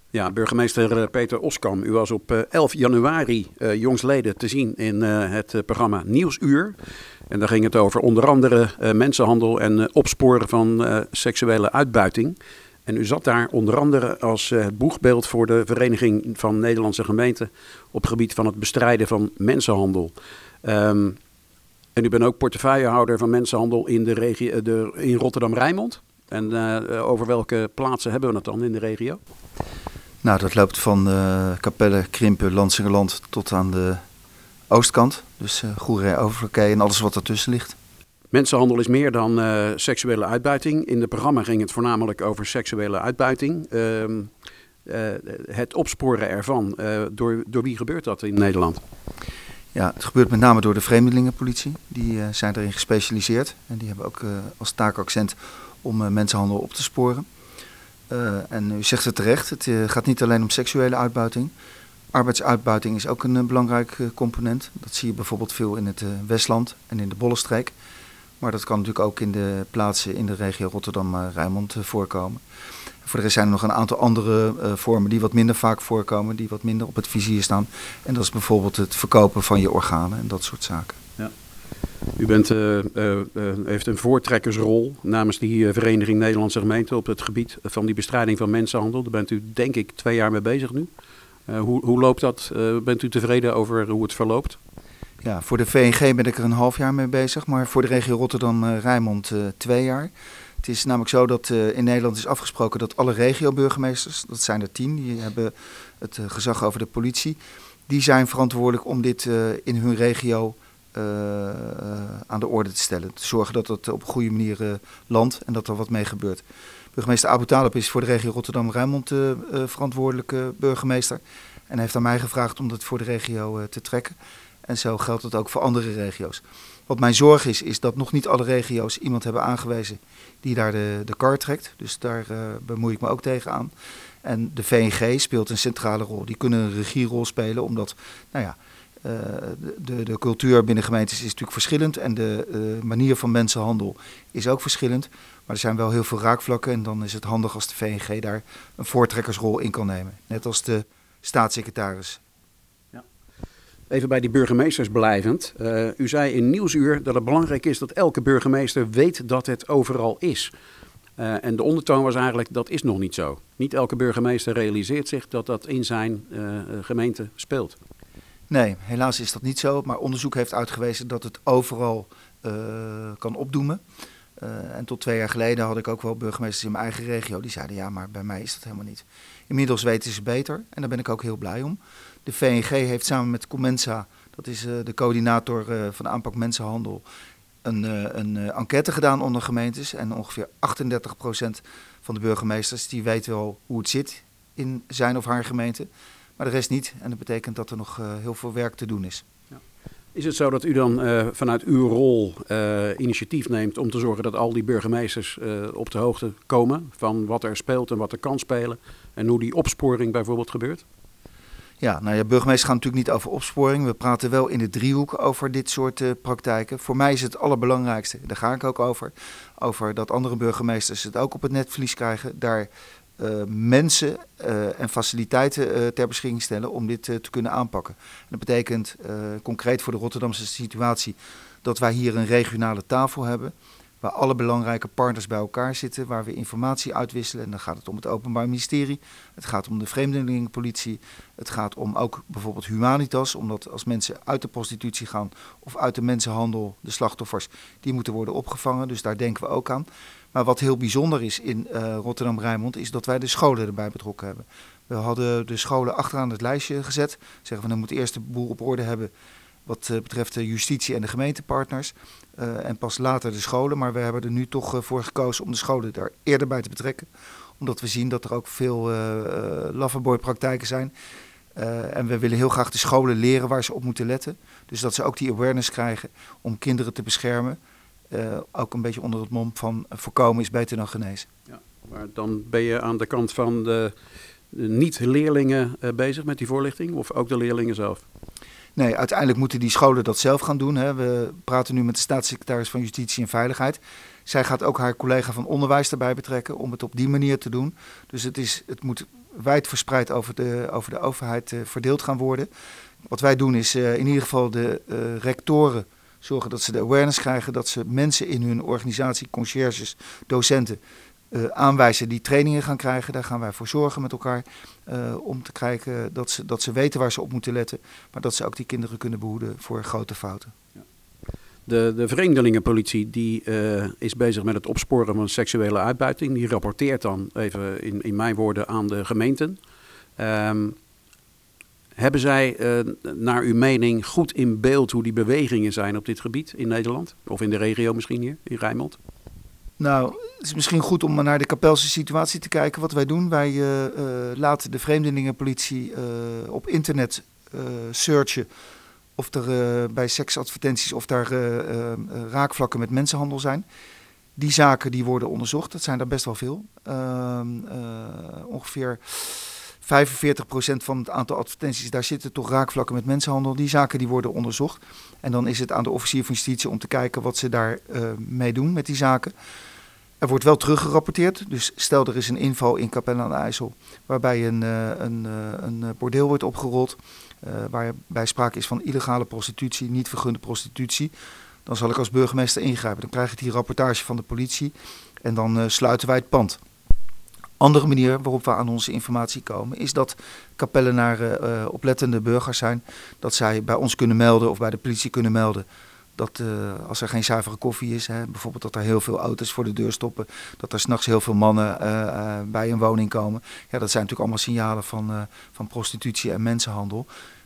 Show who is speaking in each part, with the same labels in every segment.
Speaker 1: Ja, burgemeester Peter Oskam, u was op 11 januari jongstleden te zien in het programma Nieuwsuur. En daar ging het over onder andere mensenhandel en opsporen van seksuele uitbuiting. En u zat daar onder andere als het boegbeeld voor de Vereniging van Nederlandse Gemeenten op het gebied van het bestrijden van mensenhandel. En u bent ook portefeuillehouder van mensenhandel in de regio, in Rotterdam-Rijnmond. En over welke plaatsen hebben we het dan in de regio?
Speaker 2: Nou, dat loopt van Capelle, Krimpen, Lansingerland tot aan de oostkant. Dus Goeree, Overvlakkee en alles wat ertussen ligt.
Speaker 1: Mensenhandel is meer dan seksuele uitbuiting. In het programma ging het voornamelijk over seksuele uitbuiting. Het opsporen ervan, door wie gebeurt dat in Nederland?
Speaker 2: Ja, het gebeurt met name door de vreemdelingenpolitie. Die zijn erin gespecialiseerd. En die hebben ook als taakaccent om mensenhandel op te sporen. En u zegt het terecht, het gaat niet alleen om seksuele uitbuiting. Arbeidsuitbuiting is ook een belangrijk component. Dat zie je bijvoorbeeld veel in het Westland en in de Bollenstreek. Maar dat kan natuurlijk ook in de plaatsen in de regio Rotterdam-Rijnmond voorkomen. Voor de rest zijn er nog een aantal andere vormen die wat minder vaak voorkomen, die wat minder op het vizier staan. En dat is bijvoorbeeld het verkopen van je organen en dat soort zaken.
Speaker 1: Ja. U heeft een voortrekkersrol namens die Vereniging Nederlandse Gemeenten op het gebied van die bestrijding van mensenhandel. Daar bent u denk ik 2 jaar mee bezig nu. Hoe loopt dat? Bent u tevreden over hoe het verloopt?
Speaker 2: Ja, voor de VNG ben ik er een half jaar mee bezig, maar voor de regio Rotterdam-Rijnmond 2 jaar. Het is namelijk zo dat in Nederland is afgesproken dat alle regioburgemeesters, dat zijn er 10, die hebben het gezag over de politie, die zijn verantwoordelijk om dit in hun regio aan de orde te stellen. Te zorgen dat het op een goede manier landt en dat er wat mee gebeurt. Burgemeester Abu Talib is voor de regio Rotterdam-Rijnmond verantwoordelijke burgemeester en heeft aan mij gevraagd om dat voor de regio te trekken. En zo geldt het ook voor andere regio's. Wat mijn zorg is dat nog niet alle regio's iemand hebben aangewezen die daar de kar trekt. Dus daar bemoei ik me ook tegenaan. En de VNG speelt een centrale rol. Die kunnen een regierol spelen omdat, de cultuur binnen gemeentes is natuurlijk verschillend. En de manier van mensenhandel is ook verschillend. Maar er zijn wel heel veel raakvlakken en dan is het handig als de VNG daar een voortrekkersrol in kan nemen. Net als de staatssecretaris.
Speaker 1: Even bij die burgemeesters blijvend. U zei in Nieuwsuur dat het belangrijk is dat elke burgemeester weet dat het overal is. En de ondertoon was eigenlijk, dat is nog niet zo. Niet elke burgemeester realiseert zich dat dat in zijn gemeente speelt.
Speaker 2: Nee, helaas is dat niet zo. Maar onderzoek heeft uitgewezen dat het overal kan opdoemen. En tot 2 jaar geleden had ik ook wel burgemeesters in mijn eigen regio. Die zeiden, ja, maar bij mij is dat helemaal niet. Inmiddels weten ze beter en daar ben ik ook heel blij om. De VNG heeft samen met Comensa, dat is de coördinator van de aanpak mensenhandel, een enquête gedaan onder gemeentes. En ongeveer 38% van de burgemeesters die weten wel hoe het zit in zijn of haar gemeente. Maar de rest niet. En dat betekent dat er nog heel veel werk te doen is.
Speaker 1: Ja. Is het zo dat u dan vanuit uw rol initiatief neemt om te zorgen dat al die burgemeesters op de hoogte komen van wat er speelt en wat er kan spelen? En hoe die opsporing bijvoorbeeld gebeurt?
Speaker 2: Ja, nou ja, burgemeesters gaan natuurlijk niet over opsporing. We praten wel in de driehoek over dit soort praktijken. Voor mij is het allerbelangrijkste, daar ga ik ook over dat andere burgemeesters het ook op het netvlies krijgen. Daar mensen en faciliteiten ter beschikking stellen om dit te kunnen aanpakken. En dat betekent concreet voor de Rotterdamse situatie dat wij hier een regionale tafel hebben, waar alle belangrijke partners bij elkaar zitten, waar we informatie uitwisselen. En dan gaat het om het Openbaar Ministerie, het gaat om de Vreemdelingenpolitie, het gaat om ook bijvoorbeeld Humanitas, omdat als mensen uit de prostitutie gaan of uit de mensenhandel, de slachtoffers, die moeten worden opgevangen. Dus daar denken we ook aan. Maar wat heel bijzonder is in Rotterdam-Rijnmond is dat wij de scholen erbij betrokken hebben. We hadden de scholen achteraan het lijstje gezet. Zeggen we, dan moet eerst de boel op orde hebben wat betreft de justitie en de gemeentepartners. En pas later de scholen. Maar we hebben er nu toch voor gekozen om de scholen daar eerder bij te betrekken. Omdat we zien dat er ook veel loverboy-praktijken zijn. En we willen heel graag de scholen leren waar ze op moeten letten. Dus dat ze ook die awareness krijgen om kinderen te beschermen. Ook een beetje onder het mom van voorkomen is beter dan genezen.
Speaker 1: Ja, maar dan ben je aan de kant van de niet-leerlingen bezig met die voorlichting of ook de leerlingen zelf?
Speaker 2: Nee, uiteindelijk moeten die scholen dat zelf gaan doen. Hè. We praten nu met de staatssecretaris van Justitie en Veiligheid. Zij gaat ook haar collega van onderwijs erbij betrekken om het op die manier te doen. Dus het moet wijd verspreid over de overheid verdeeld gaan worden. Wat wij doen is in ieder geval de rectoren zorgen dat ze de awareness krijgen, dat ze mensen in hun organisatie, conciërges, docenten, aanwijzen die trainingen gaan krijgen. Daar gaan wij voor zorgen met elkaar om te kijken dat ze weten waar ze op moeten letten, maar dat ze ook die kinderen kunnen behoeden voor grote fouten.
Speaker 1: Ja. De vreemdelingenpolitie die is bezig met het opsporen van seksuele uitbuiting. Die rapporteert dan even in mijn woorden aan de gemeenten. Hebben zij naar uw mening goed in beeld hoe die bewegingen zijn op dit gebied in Nederland? Of in de regio misschien hier, in Rijnmond?
Speaker 2: Nou, het is misschien goed om naar de Kapelse situatie te kijken. Wat wij doen, wij laten de vreemdelingenpolitie op internet searchen of er bij seksadvertenties of daar raakvlakken met mensenhandel zijn. Die zaken die worden onderzocht, dat zijn er best wel veel. Ongeveer 45% van het aantal advertenties, daar zitten toch raakvlakken met mensenhandel. Die zaken die worden onderzocht. En dan is het aan de officier van justitie om te kijken wat ze daar mee doen met die zaken. Er wordt wel teruggerapporteerd. Dus stel er is een inval in Capelle aan de IJssel waarbij een bordeel wordt opgerold. Waarbij sprake is van illegale prostitutie, niet vergunde prostitutie. Dan zal ik als burgemeester ingrijpen. Dan krijg ik die rapportage van de politie en dan sluiten wij het pand. Andere manier waarop we aan onze informatie komen is dat Capellenaren oplettende burgers zijn. Dat zij bij ons kunnen melden of bij de politie kunnen melden dat als er geen zuivere koffie is, bijvoorbeeld dat er heel veel auto's voor de deur stoppen, dat er 's nachts heel veel mannen bij een woning komen. Ja, dat zijn natuurlijk allemaal signalen van prostitutie en mensenhandel.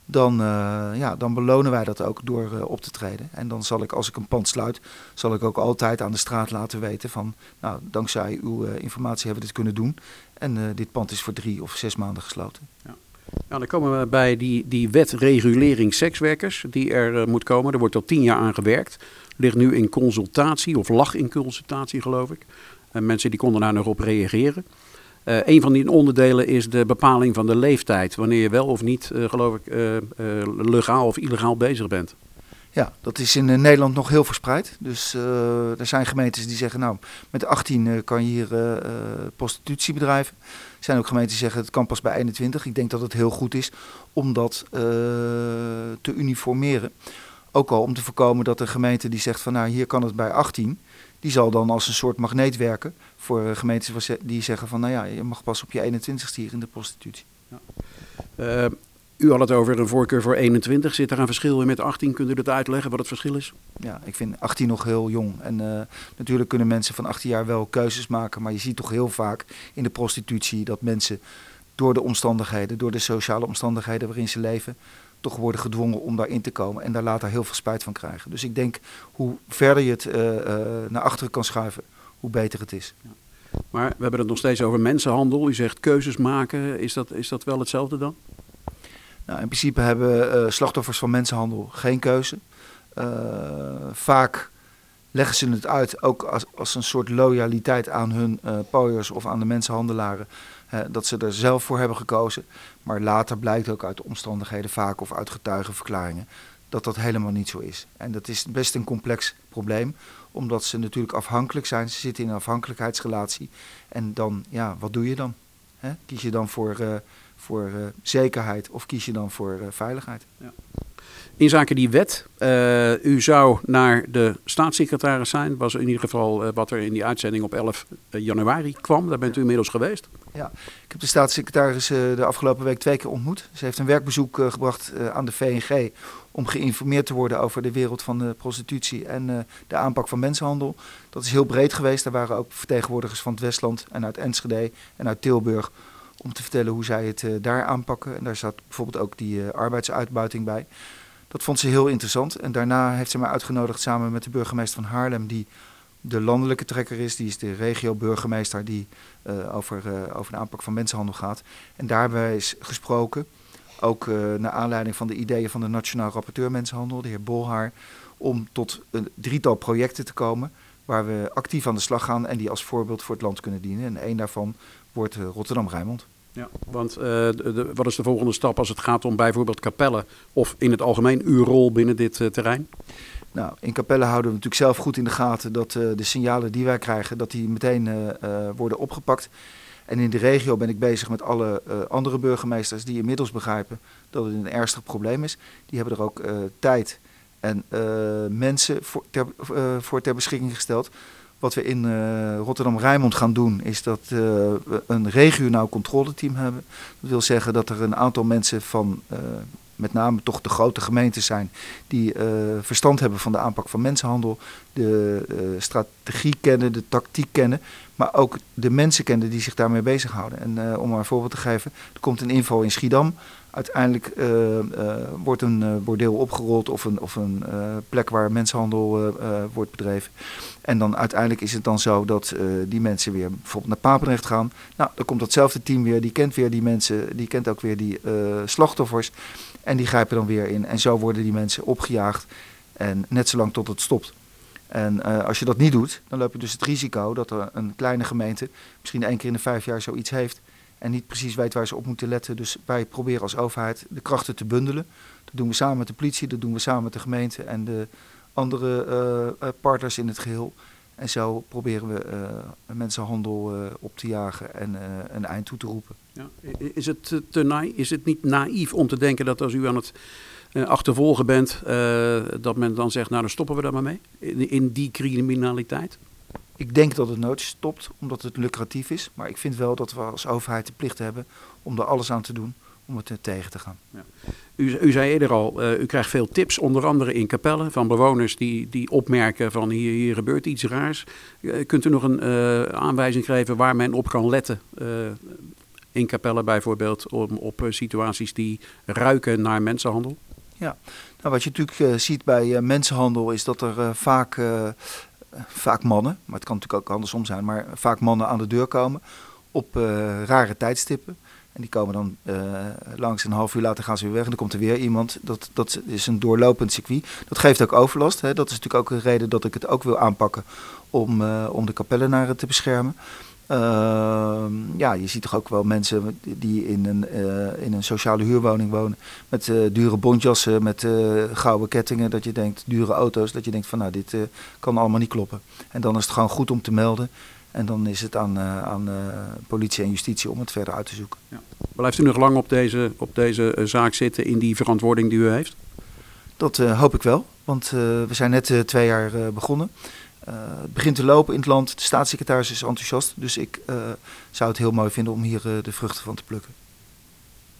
Speaker 2: Dan belonen wij dat ook door op te treden. En dan zal ik, als ik een pand sluit, zal ik ook altijd aan de straat laten weten van, nou, dankzij uw informatie hebben we dit kunnen doen. En dit pand is voor 3 of 6 maanden gesloten.
Speaker 1: Ja. Nou, dan komen we bij die wet regulering sekswerkers die er moet komen. Er wordt al 10 jaar aan gewerkt. Ligt nu in consultatie of lag in consultatie, geloof ik. Mensen die konden daar nog op reageren. Een van die onderdelen is de bepaling van de leeftijd. Wanneer je wel of niet, geloof ik, legaal of illegaal bezig bent.
Speaker 2: Ja, dat is in Nederland nog heel verspreid. Dus er zijn gemeentes die zeggen, nou, met 18 kan je hier prostitutie bedrijven. Er zijn ook gemeenten die zeggen, het kan pas bij 21. Ik denk dat het heel goed is om dat te uniformeren. Ook al om te voorkomen dat een gemeente die zegt van, nou, hier kan het bij 18... Die zal dan als een soort magneet werken voor gemeentes die zeggen van, nou ja, je mag pas op je 21ste hier in de prostitutie.
Speaker 1: Ja. U had het over een voorkeur voor 21. Zit er een verschil in met 18? Kunt u dat uitleggen wat het verschil is?
Speaker 2: Ja, ik vind 18 nog heel jong. En natuurlijk kunnen mensen van 18 jaar wel keuzes maken, maar je ziet toch heel vaak in de prostitutie dat mensen door de omstandigheden, door de sociale omstandigheden waarin ze leven, toch worden gedwongen om daarin te komen en daar later heel veel spijt van krijgen. Dus ik denk, hoe verder je het naar achteren kan schuiven, hoe beter het is.
Speaker 1: Ja. Maar we hebben het nog steeds over mensenhandel. U zegt keuzes maken. Is dat wel hetzelfde dan?
Speaker 2: Nou, in principe hebben slachtoffers van mensenhandel geen keuze. Vaak leggen ze het uit, ook als een soort loyaliteit aan hun pooiers of aan de mensenhandelaren. Dat ze er zelf voor hebben gekozen. Maar later blijkt ook uit de omstandigheden vaak of uit getuigenverklaringen dat dat helemaal niet zo is. En dat is best een complex probleem, omdat ze natuurlijk afhankelijk zijn. Ze zitten in een afhankelijkheidsrelatie. En dan, ja, wat doe je dan? Kies je dan voor zekerheid of kies je dan voor veiligheid? Ja.
Speaker 1: In zaken die wet, u zou naar de staatssecretaris zijn. Was in ieder geval wat er in die uitzending op 11 januari kwam. Daar bent u inmiddels geweest.
Speaker 2: Ja, ik heb de staatssecretaris de afgelopen week 2 keer ontmoet. Ze heeft een werkbezoek gebracht aan de VNG om geïnformeerd te worden over de wereld van de prostitutie en de aanpak van mensenhandel. Dat is heel breed geweest. Daar waren ook vertegenwoordigers van het Westland en uit Enschede en uit Tilburg om te vertellen hoe zij het daar aanpakken. En daar zat bijvoorbeeld ook die arbeidsuitbuiting bij. Dat vond ze heel interessant. En daarna heeft ze mij uitgenodigd samen met de burgemeester van Haarlem, die de landelijke trekker is. Die is de regio-burgemeester die over de aanpak van mensenhandel gaat. En daarbij is gesproken, ook naar aanleiding van de ideeën van de Nationaal Rapporteur Mensenhandel, de heer Bolhaar, om tot een 3-tal projecten te komen waar we actief aan de slag gaan en die als voorbeeld voor het land kunnen dienen. En één daarvan wordt Rotterdam-Rijnmond.
Speaker 1: Ja, want wat is de volgende stap als het gaat om bijvoorbeeld Capelle of in het algemeen uw rol binnen dit terrein?
Speaker 2: Nou, in Capelle houden we natuurlijk zelf goed in de gaten dat de signalen die wij krijgen, dat die meteen worden opgepakt. En in de regio ben ik bezig met alle andere burgemeesters die inmiddels begrijpen dat het een ernstig probleem is. Die hebben er ook tijd en mensen voor ter beschikking gesteld. Wat we in Rotterdam-Rijnmond gaan doen is dat we een regionaal controleteam hebben. Dat wil zeggen dat er een aantal mensen van met name toch de grote gemeentes zijn die verstand hebben van de aanpak van mensenhandel, de strategie kennen, de tactiek kennen, maar ook de mensen kennen die zich daarmee bezighouden. En om maar een voorbeeld te geven, er komt een inval in Schiedam. Uiteindelijk wordt een bordeel opgerold of een plek waar mensenhandel wordt bedreven. En dan uiteindelijk is het dan zo dat die mensen weer bijvoorbeeld naar Papendrecht gaan. Nou, dan komt datzelfde team weer, die kent weer die mensen, die kent ook weer die slachtoffers. En die grijpen dan weer in. En zo worden die mensen opgejaagd. En net zolang tot het stopt. En als je dat niet doet, dan loop je dus het risico dat er een kleine gemeente misschien 1 keer in de 5 jaar zoiets heeft. En niet precies weet waar ze op moeten letten. Dus wij proberen als overheid de krachten te bundelen. Dat doen we samen met de politie, dat doen we samen met de gemeente en de andere partners in het geheel. En zo proberen we mensenhandel op te jagen en een eind toe te roepen.
Speaker 1: Ja. Is het niet naïef om te denken dat als u aan het achtervolgen bent, dat men dan zegt, nou dan stoppen we daar maar mee? In die criminaliteit?
Speaker 2: Ik denk dat het nooit stopt, omdat het lucratief is. Maar ik vind wel dat we als overheid de plicht hebben om er alles aan te doen om het tegen te gaan. Ja.
Speaker 1: U zei eerder al, u krijgt veel tips, onder andere in Capelle, van bewoners die opmerken van hier gebeurt iets raars. Kunt u nog een aanwijzing geven waar men op kan letten? In Capelle bijvoorbeeld, op situaties die ruiken naar mensenhandel?
Speaker 2: Ja, nou, wat je natuurlijk ziet bij mensenhandel is dat er vaak mannen, maar het kan natuurlijk ook andersom zijn, maar vaak mannen aan de deur komen op rare tijdstippen. En die komen dan langs, een half uur later gaan ze weer weg en dan komt er weer iemand. Dat is een doorlopend circuit. Dat geeft ook overlast. Hè. Dat is natuurlijk ook een reden dat ik het ook wil aanpakken om de Capellenaren te beschermen. Je ziet toch ook wel mensen die in een sociale huurwoning wonen met dure bontjassen, met gouden kettingen, dat je denkt, dure auto's, dat je denkt van nou dit kan allemaal niet kloppen. En dan is het gewoon goed om te melden en dan is het aan politie en justitie om het verder uit te zoeken. Ja.
Speaker 1: Blijft u nog lang op deze zaak zitten in die verantwoording die u heeft?
Speaker 2: Dat hoop ik wel, want we zijn net 2 jaar begonnen. Het begint te lopen in het land. De staatssecretaris is enthousiast. Dus ik zou het heel mooi vinden om hier de vruchten van te plukken.